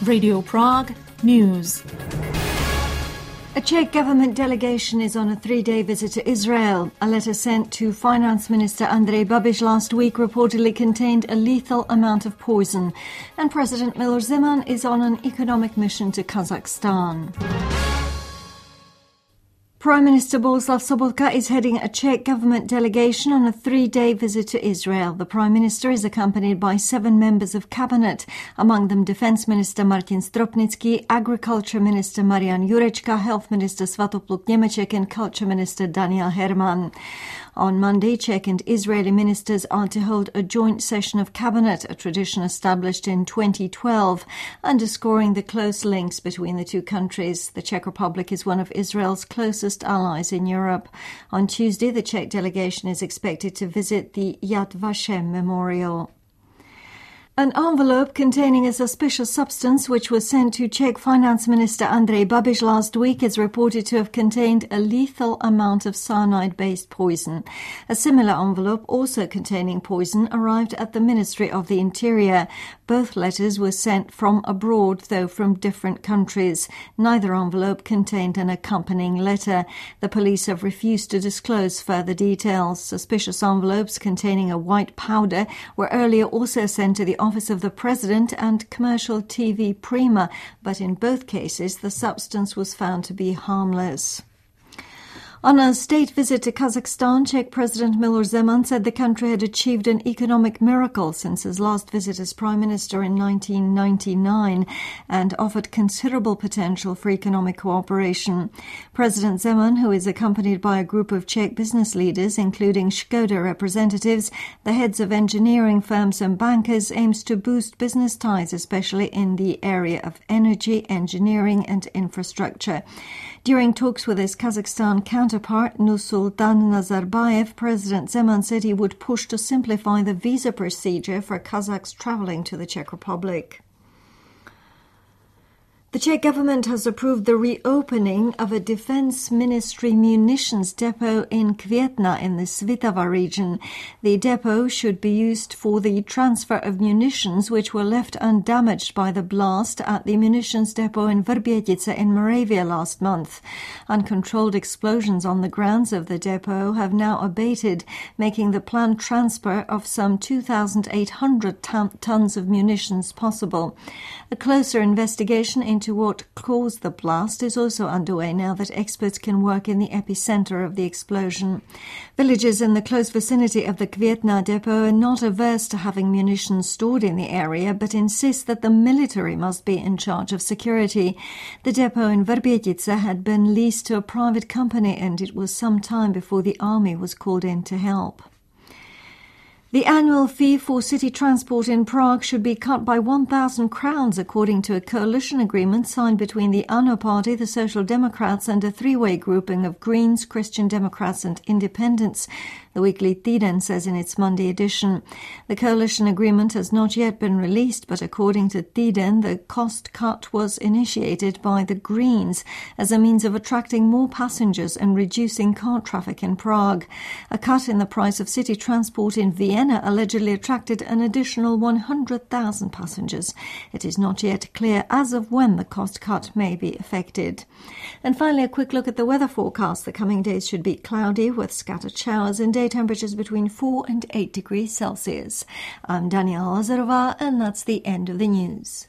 Radio Prague News. A Czech government delegation is on a 3-day visit to Israel. A letter sent to Finance Minister Andrej Babiš last week reportedly contained a lethal amount of poison. And President Miloš Zeman is on an economic mission to Kazakhstan. Prime Minister Bohuslav Sobotka is heading a Czech government delegation on a 3-day visit to Israel. The Prime Minister is accompanied by 7 members of cabinet, among them Defence Minister Martin Stropnický, Agriculture Minister Marian Jurečka, Health Minister Svatopluk Němeček and Culture Minister Daniel Herman. On Monday, Czech and Israeli ministers are to hold a joint session of cabinet, a tradition established in 2012, underscoring the close links between the two countries. The Czech Republic is one of Israel's closest allies in Europe. On Tuesday, the Czech delegation is expected to visit the Yad Vashem Memorial. An envelope containing a suspicious substance which was sent to Czech Finance Minister Andrej Babiš last week is reported to have contained a lethal amount of cyanide-based poison. A similar envelope, also containing poison, arrived at the Ministry of the Interior. Both letters were sent from abroad, though from different countries. Neither envelope contained an accompanying letter. The police have refused to disclose further details. Suspicious envelopes containing a white powder were earlier also sent to the Office of the President and commercial TV Prima, but in both cases the substance was found to be harmless. On a state visit to Kazakhstan, Czech President Miloš Zeman said the country had achieved an economic miracle since his last visit as Prime Minister in 1999 and offered considerable potential for economic cooperation. President Zeman, who is accompanied by a group of Czech business leaders, including Škoda representatives, the heads of engineering firms and bankers, aims to boost business ties, especially in the area of energy, engineering and infrastructure. During talks with his Kazakhstan counterpart, Nursultan Nazarbayev, President Zeman said he would push to simplify the visa procedure for Kazakhs travelling to the Czech Republic. The Czech government has approved the reopening of a Defence Ministry munitions depot in Květná in the Svitava region. The depot should be used for the transfer of munitions which were left undamaged by the blast at the munitions depot in Vrbětice in Moravia last month. Uncontrolled explosions on the grounds of the depot have now abated, making the planned transfer of some 2,800 tons of munitions possible. A closer investigation into what caused the blast is also underway now that experts can work in the epicenter of the explosion. Villagers in the close vicinity of the Květná depot are not averse to having munitions stored in the area, but insist that the military must be in charge of security. The depot in Vrbětice had been leased to a private company, and it was some time before the army was called in to help. The annual fee for city transport in Prague should be cut by 1,000 crowns, according to a coalition agreement signed between the ANO Party, the Social Democrats and a 3-way grouping of Greens, Christian Democrats and Independents, the weekly Týden says in its Monday edition. The coalition agreement has not yet been released, but according to Týden, the cost cut was initiated by the Greens as a means of attracting more passengers and reducing car traffic in Prague. A cut in the price of city transport in Vienna allegedly attracted an additional 100,000 passengers. It is not yet clear as of when the cost cut may be effected. And finally, a quick look at the weather forecast. The coming days should be cloudy with scattered showers and day temperatures between 4 and 8 degrees Celsius. I'm Daniela Lazarová, and that's the end of the news.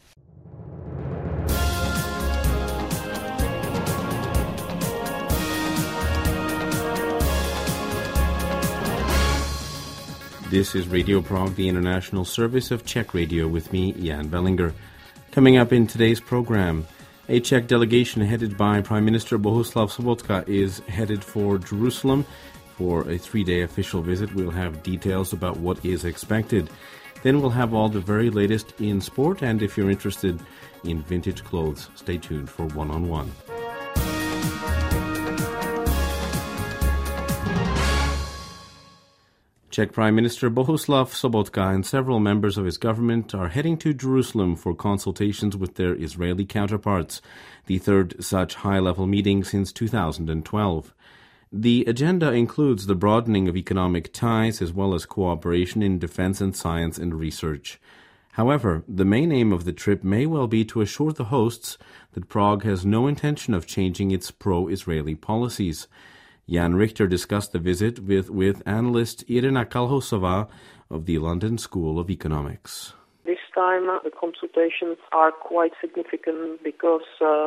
This is Radio Prague, the international service of Czech Radio, with me, Jan Bellinger. Coming up in today's program, a Czech delegation headed by Prime Minister Bohuslav Sobotka is headed for Jerusalem for a 3-day official visit. We'll have details about what is expected. Then we'll have all the very latest in sport, and if you're interested in vintage clothes, stay tuned for One-on-One. Czech Prime Minister Bohuslav Sobotka and several members of his government are heading to Jerusalem for consultations with their Israeli counterparts, the third such high-level meeting since 2012. The agenda includes the broadening of economic ties as well as cooperation in defense and science and research. However, the main aim of the trip may well be to assure the hosts that Prague has no intention of changing its pro-Israeli policies. Jan Richter discussed the visit with analyst Irina Kalhosova of the London School of Economics. This time the consultations are quite significant because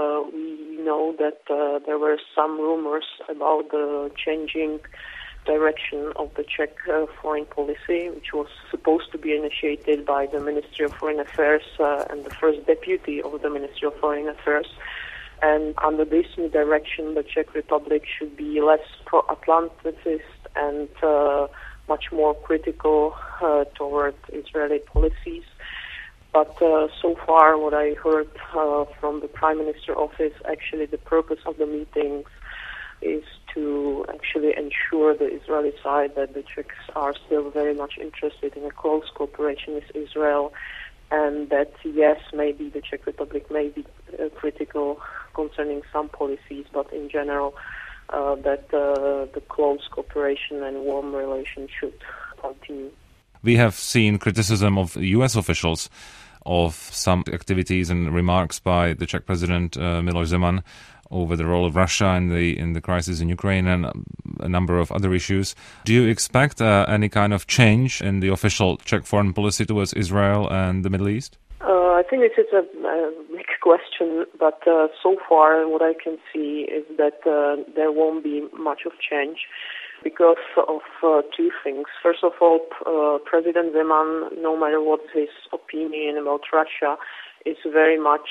we know that there were some rumors about the changing direction of the Czech foreign policy, which was supposed to be initiated by the Ministry of Foreign Affairs and the first deputy of the Ministry of Foreign Affairs. And under this new direction, the Czech Republic should be less pro-Atlanticist and much more critical toward Israeli policies. But so far, what I heard from the Prime Minister office, actually the purpose of the meetings is to actually ensure the Israeli side that the Czechs are still very much interested in a close cooperation with Israel, and that, yes, maybe the Czech Republic may be critical concerning some policies, but in general, that the close cooperation and warm relations should continue. We have seen criticism of U.S. officials of some activities and remarks by the Czech President Miloš Zeman over the role of Russia in the crisis in Ukraine and a number of other issues. Do you expect any kind of change in the official Czech foreign policy towards Israel and the Middle East? I think this is a big question, but so far what I can see is that there won't be much of change because of two things. First of all, President Zeman, no matter what his opinion about Russia, is very much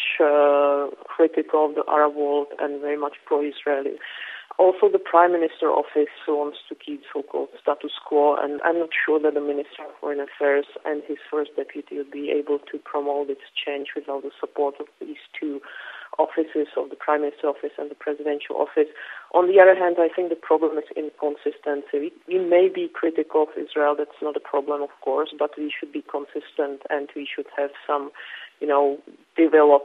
critical of the Arab world and very much pro-Israeli. Also, the Prime Minister office wants to keep so-called status quo, and I'm not sure that the Minister of Foreign Affairs and his first deputy would be able to promote this change without the support of these two offices, of the Prime Minister office and the Presidential office. On the other hand, I think the problem is inconsistency. We may be critical of Israel, that's not a problem, of course, but we should be consistent and we should have some, develop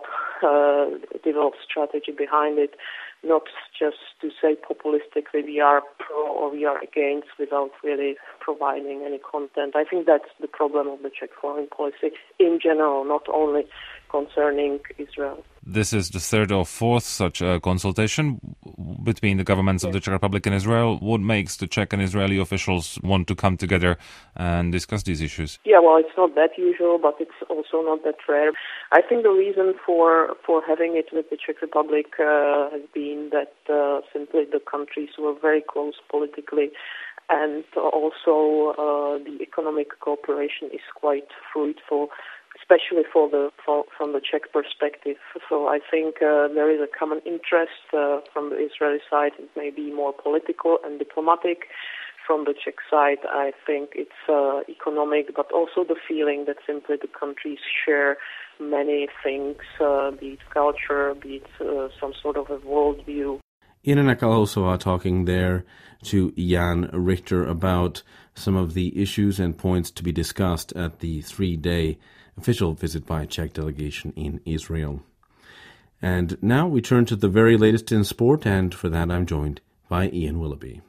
strategy behind it, not just to say populistically we are pro or we are against without really providing any content. I think that's the problem of the Czech foreign policy in general, not only concerning Israel. This is the third or fourth such consultation between the governments of the Czech Republic and Israel. What makes the Czech and Israeli officials want to come together and discuss these issues? Yeah, well, it's not that usual, but it's also not that rare. I think the reason for having it with the Czech Republic has been that simply the countries were very close politically, and also the economic cooperation is quite fruitful, especially from the Czech perspective. So I think there is a common interest from the Israeli side. It may be more political and diplomatic. From the Czech side, I think it's economic, but also the feeling that simply the countries share many things, be it culture, be it some sort of a worldview. Irina Kalhosova talking there to Jan Richter about some of the issues and points to be discussed at the 3-day official visit by a Czech delegation in Israel. And now we turn to the very latest in sport, and for that I'm joined by Ian Willoughby.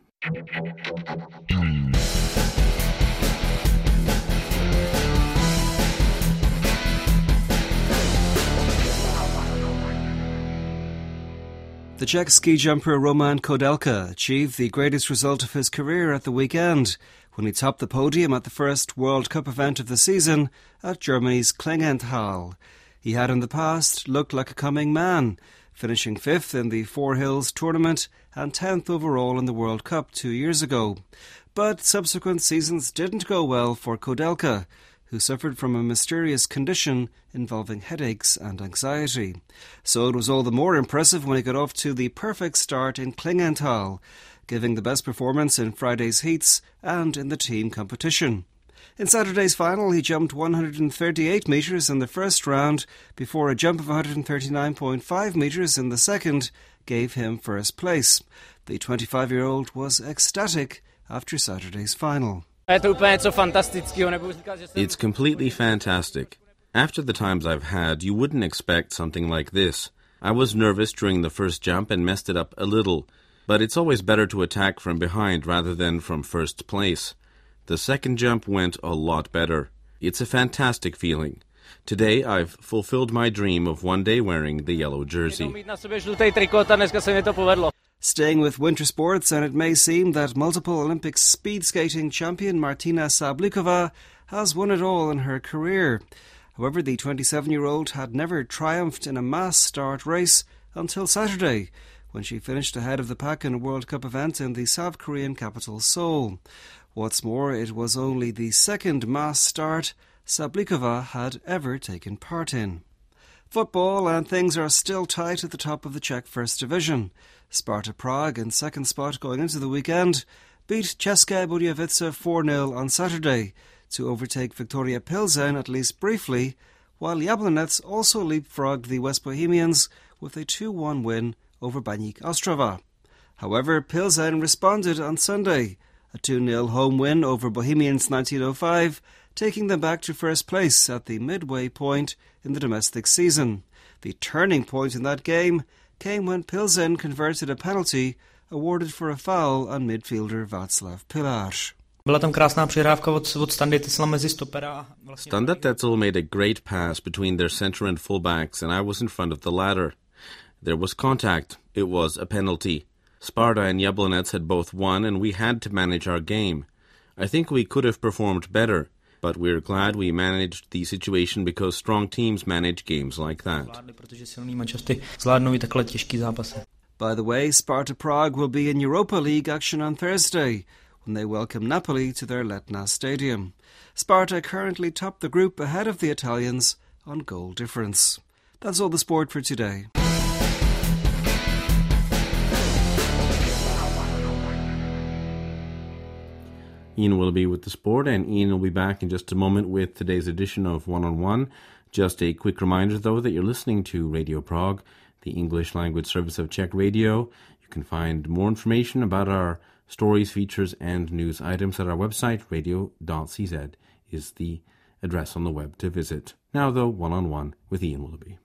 The Czech ski jumper Roman Koudelka achieved the greatest result of his career at the weekend when he topped the podium at the first World Cup event of the season at Germany's Klingenthal. He had in the past looked like a coming man, finishing 5th in the Four Hills tournament and 10th overall in the World Cup 2 years ago. But subsequent seasons didn't go well for Koudelka, who suffered from a mysterious condition involving headaches and anxiety. So it was all the more impressive when he got off to the perfect start in Klingenthal, giving the best performance in Friday's heats and in the team competition. In Saturday's final, he jumped 138 metres in the first round before a jump of 139.5 metres in the second gave him first place. The 25-year-old was ecstatic after Saturday's final. It's completely fantastic. After the times I've had, you wouldn't expect something like this. I was nervous during the first jump and messed it up a little, but it's always better to attack from behind rather than from first place. The second jump went a lot better. It's a fantastic feeling. Today, I've fulfilled my dream of one day wearing the yellow jersey. Staying with winter sports, and it may seem that multiple Olympic speed skating champion Martina Sablikova has won it all in her career. However, the 27-year-old had never triumphed in a mass start race until Saturday, when she finished ahead of the pack in a World Cup event in the South Korean capital Seoul. What's more, it was only the second mass start Sablikova had ever taken part in. Football, and things are still tight at the top of the Czech First Division. Sparta Prague, in second spot going into the weekend, beat Česká Budějovice 4-0 on Saturday to overtake Viktoria Pilsen, at least briefly, while Jablonec also leapfrogged the West Bohemians with a 2-1 win over Baník Ostrava. However, Pilsen responded on Sunday, a 2-0 home win over Bohemians 1905, taking them back to first place at the midway point in the domestic season. The turning point in that game came when Pilsen converted a penalty awarded for a foul on midfielder Václav Pilar. Standard Tetzel made a great pass between their centre and fullbacks, and I was in front of the latter. There was contact. It was a penalty. Sparta and Jablonec had both won, and we had to manage our game. I think we could have performed better, but we're glad we managed the situation because strong teams manage games like that. By the way, Sparta Prague will be in Europa League action on Thursday when they welcome Napoli to their Letna stadium. Sparta currently top the group ahead of the Italians on goal difference. That's all the sport for today. Ian will be with the sport, and Ian will be back in just a moment with today's edition of One on One. Just a quick reminder, though, that you're listening to Radio Prague, the English language service of Czech Radio. You can find more information about our stories, features, and news items at our website. Radio.cz is the address on the web to visit. Now, though, One on One with Ian Willoughby.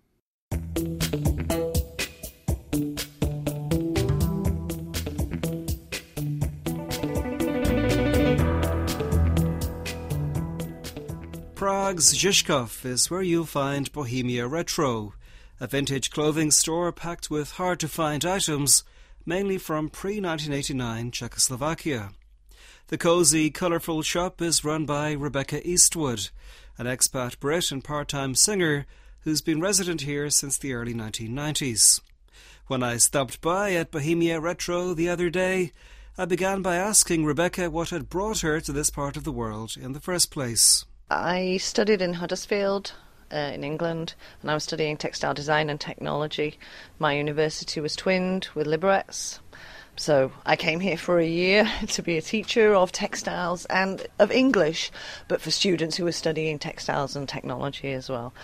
Prague's Žižkov is where you'll find Bohemia Retro, a vintage clothing store packed with hard-to-find items, mainly from pre-1989 Czechoslovakia. The cosy, colourful shop is run by Rebecca Eastwood, an expat Brit and part-time singer who's been resident here since the early 1990s. When I stopped by at Bohemia Retro the other day, I began by asking Rebecca what had brought her to this part of the world in the first place. I studied in Huddersfield in England, and I was studying textile design and technology. My university was twinned with Liberec, so I came here for a year to be a teacher of textiles and of English, but for students who were studying textiles and technology as well.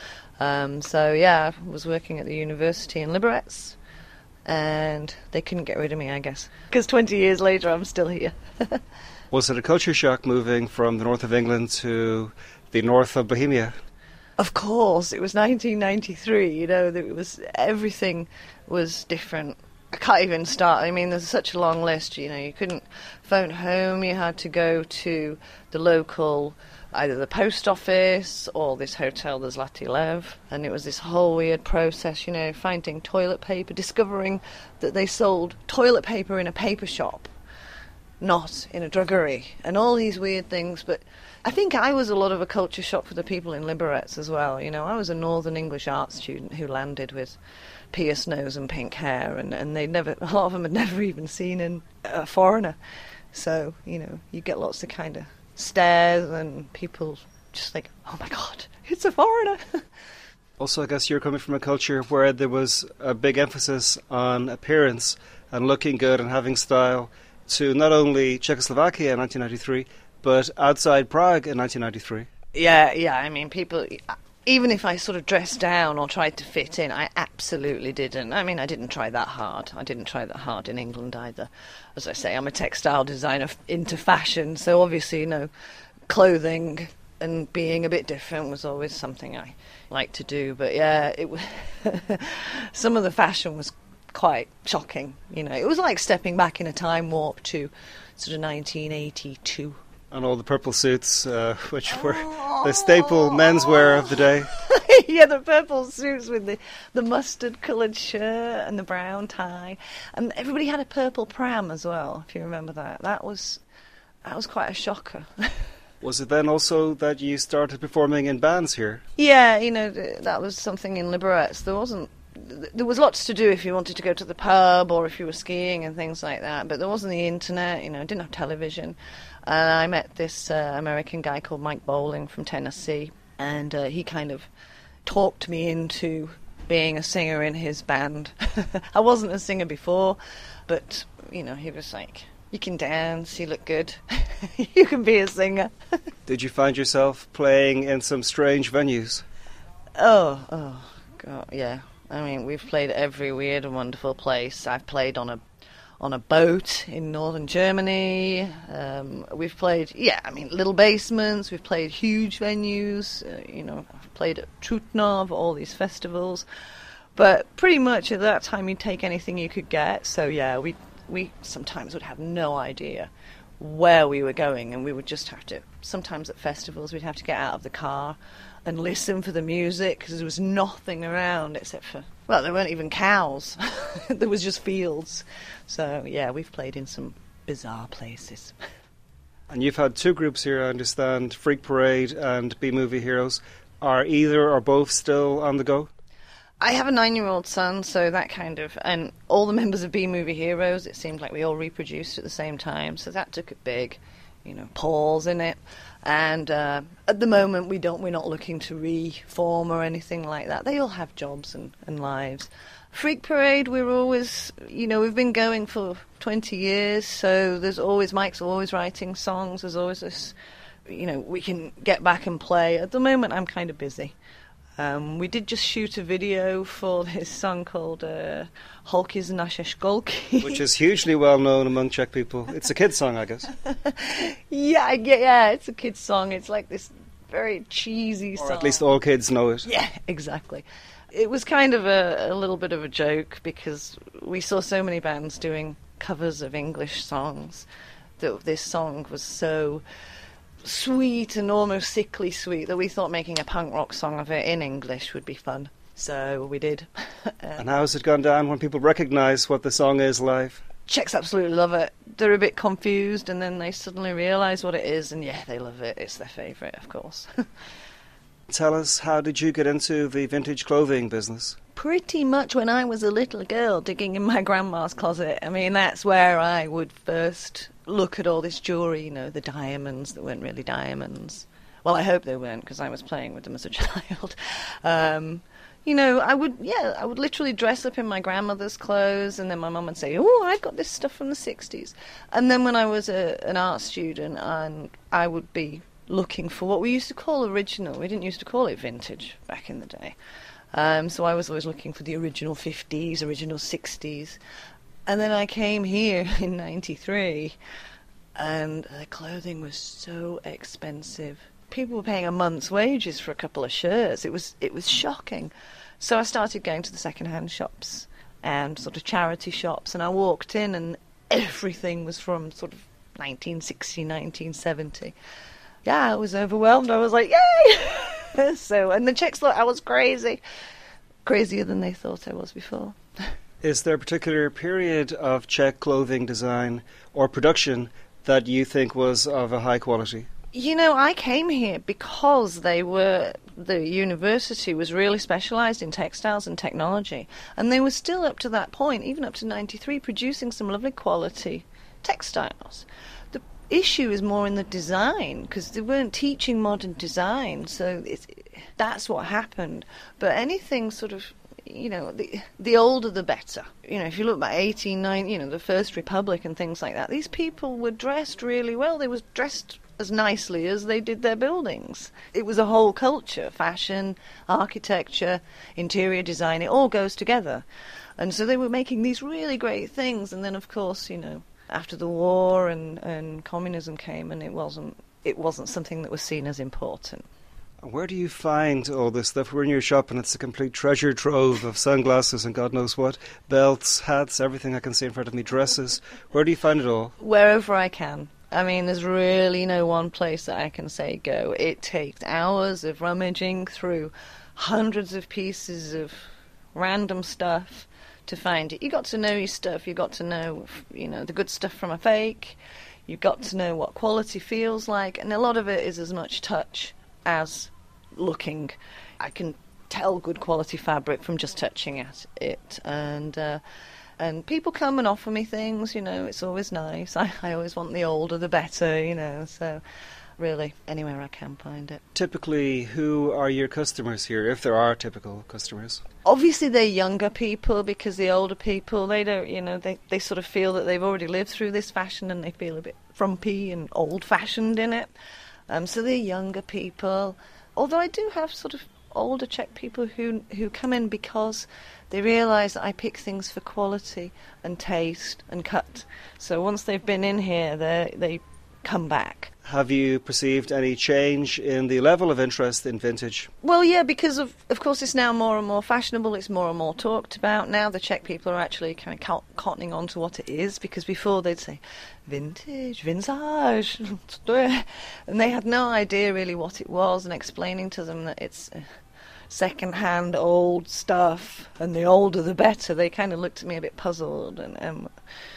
I was working at the university in Liberec, and they couldn't get rid of me, I guess, because 20 years later I'm still here. Was it a culture shock moving from the north of England to the north of Bohemia? Of course, it was 1993, everything was different. I can't even start. I mean, there's such a long list, you couldn't phone home, you had to go to the local, either the post office or this hotel, the Zlatý Lev, and it was this whole weird process, finding toilet paper, discovering that they sold toilet paper in a paper shop, not in a druggery, and all these weird things. But I think I was a lot of a culture shock for the people in Liberec as well. I was a Northern English art student who landed with pierced nose and pink hair, and a lot of them had never even seen a foreigner. So, you get lots of kind of stares and people just like, oh my God, it's a foreigner. Also, I guess you're coming from a culture where there was a big emphasis on appearance and looking good and having style, to not only Czechoslovakia in 1993, but outside Prague in 1993. Yeah, I mean, people, even if I sort of dressed down or tried to fit in, I absolutely didn't. I mean, I didn't try that hard. I didn't try that hard in England either. As I say, I'm a textile designer into fashion, so obviously, clothing and being a bit different was always something I liked to do. But yeah, some of the fashion was quite shocking. It was like stepping back in a time warp to sort of 1982. And all the purple suits, which were the staple menswear of the day. Yeah, the purple suits with the mustard-coloured shirt and the brown tie. And everybody had a purple pram as well, if you remember that. That was quite a shocker. Was it then also that you started performing in bands here? Yeah, that was something in Liberec. There was lots to do if you wanted to go to the pub or if you were skiing and things like that, but there wasn't the internet, didn't have television. And I met this American guy called Mike Bowling from Tennessee, and he kind of talked me into being a singer in his band. I wasn't a singer before, but, he was like, you can dance, you look good, you can be a singer. Did you find yourself playing in some strange venues? Oh, God, yeah. I mean, we've played every weird and wonderful place. I've played on a boat in northern Germany. We've played, little basements. We've played huge venues. I've played at Trutnov, all these festivals. But pretty much at that time, you'd take anything you could get. So yeah, we sometimes would have no idea where we were going, and we would just have to. Sometimes at festivals, we'd have to get out of the car and listen for the music, because there was nothing around except for, well, there weren't even cows. There was just fields. So, yeah, we've played in some bizarre places. And you've had two groups here, I understand, Freak Parade and B-Movie Heroes. Are either or both still on the go? I have a 9-year-old son, so that and all the members of B-Movie Heroes, it seemed like we all reproduced at the same time, so that took it big. Paul's in it. And at the moment, we're not looking to reform or anything like that. They all have jobs and lives. Freak Parade, we're always, we've been going for 20 years, so Mike's always writing songs. There's always this, we can get back and play. At the moment, I'm kind of busy. We did just shoot a video for this song called Holky z nasze szkolki. Which is hugely well known among Czech people. It's a kid's song, I guess. Yeah, it's a kid's song. It's like this very cheesy song. Or at least all kids know it. Yeah, exactly. It was kind of a little bit of a joke, because we saw so many bands doing covers of English songs that this song was so sweet and almost sickly sweet that we thought making a punk rock song of it in English would be fun. So we did. And how has it gone down when people recognise what the song is live? Czechs absolutely love it. They're a bit confused, and then they suddenly realise what it is, and yeah, they love it. It's their favourite, of course. Tell us, how did you get into the vintage clothing business? Pretty much when I was a little girl digging in my grandma's closet. I mean, that's where I would first look at all this jewellery, the diamonds that weren't really diamonds. Well, I hope they weren't, because I was playing with them as a child. I would literally dress up in my grandmother's clothes, and then my mum would say, "Oh, I've got this stuff from the 60s." And then when I was an art student, and I would be looking for what we used to call original. We didn't used to call it vintage back in the day. So I was always looking for the original 50s, original 60s. And then I came here in 93, and the clothing was so expensive. People were paying a month's wages for a couple of shirts. It was shocking. So I started going to the second-hand shops and sort of charity shops, and I walked in, and everything was from sort of 1960, 1970. Yeah, I was overwhelmed. I was like, yay! And the Czechs thought I was crazy. Crazier than they thought I was before. Is there a particular period of Czech clothing design or production that you think was of a high quality? I came here because the university was really specialised in textiles and technology. And they were still up to that point, even up to 93, producing some lovely quality textiles. The issue is more in the design, because they weren't teaching modern design, so that's what happened. But anything sort of, the older the better. If you look back 1890, the First Republic and things like that, these people were dressed really well. They were dressed as nicely as they did their buildings. It was a whole culture, fashion, architecture, interior design, it all goes together. And so they were making these really great things, and then of course, after the war and communism came, and it wasn't something that was seen as important. Where do you find all this stuff? We're in your shop and it's a complete treasure trove of sunglasses and God knows what, belts, hats, everything I can see in front of me, dresses. Where do you find it all? Wherever I can. I mean, there's really no one place that I can say go. It takes hours of rummaging through hundreds of pieces of random stuff to find it. You got to know your stuff. You got to know, the good stuff from a fake. You've got to know what quality feels like, and a lot of it is as much touch as looking. I can tell good quality fabric from just touching at it, and people come and offer me things. It's always nice. I always want the older the better. So really anywhere I can find it. Typically, who are your customers here, if there are typical customers? Obviously, they're younger people, because the older people, they don't, they sort of feel that they've already lived through this fashion and they feel a bit frumpy and old-fashioned in it. So they're younger people. Although I do have sort of older Czech people who come in because they realise that I pick things for quality and taste and cut. So once they've been in here, they come back. Have you perceived any change in the level of interest in vintage? Well, yeah, because of course it's now more and more fashionable, it's more and more talked about. Now the Czech people are actually kind of cottoning on to what it is, because before they'd say, vintage, vintage, and they had no idea really what it was, and explaining to them that it's second-hand old stuff, and the older the better, they kind of looked at me a bit puzzled and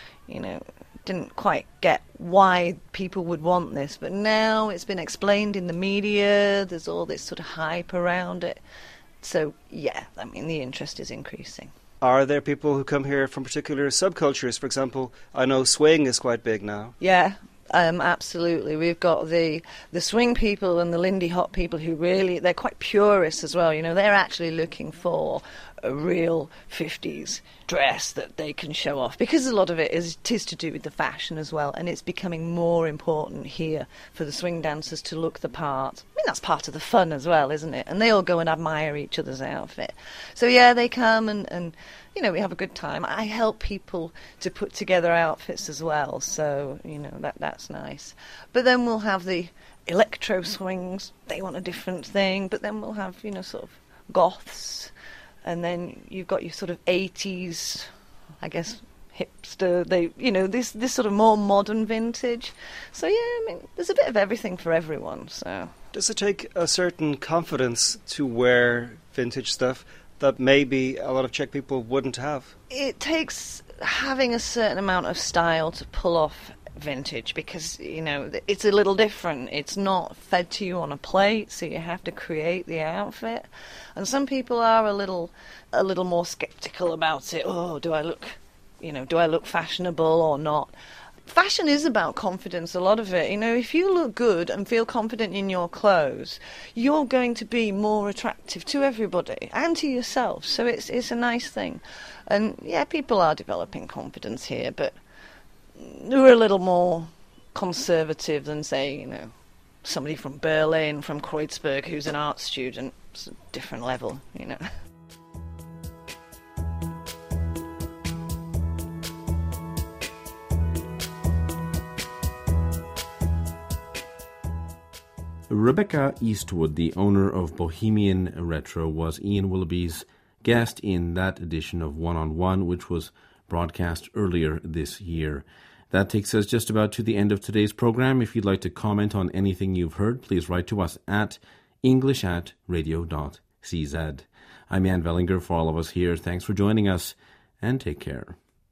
didn't quite get why people would want this. But now it's been explained in the media, there's all this sort of hype around it. So, yeah, I mean, the interest is increasing. Are there people who come here from particular subcultures? For example, I know swing is quite big now. Yeah, absolutely. We've got the swing people and the Lindy Hop people who really, they're quite purists as well. They're actually looking for a real 50s dress that they can show off, because a lot of it is to do with the fashion as well, and it's becoming more important here for the swing dancers to look the part. I mean, that's part of the fun as well, isn't it? And they all go and admire each other's outfit. So yeah, they come and we have a good time. I help people to put together outfits as well, so that's nice. But then we'll have the electro swings, they want a different thing, but then we'll have sort of goths. And then you've got your sort of 80s, I guess, hipster, this sort of more modern vintage. So, yeah, I mean, there's a bit of everything for everyone, so. Does it take a certain confidence to wear vintage stuff that maybe a lot of Czech people wouldn't have? It takes having a certain amount of style to pull off vintage, because it's a little different. It's not fed to you on a plate, so you have to create the outfit. And some people are a little more skeptical about it. Oh, do I look fashionable or not? Fashion is about confidence, a lot of it. If you look good and feel confident in your clothes, you're going to be more attractive to everybody and to yourself. So it's a nice thing. And yeah, people are developing confidence here, but we're a little more conservative than, say, somebody from Berlin, from Kreuzberg, who's an art student. It's a different level, Rebecca Eastwood, the owner of Bohemian Retro, was Ian Willoughby's guest in that edition of One on One, which was broadcast earlier this year. That takes us just about to the end of today's program. If you'd like to comment on anything you've heard, please write to us at english@radio.cz. I'm Jan Vellinger. For all of us here, thanks for joining us, and take care.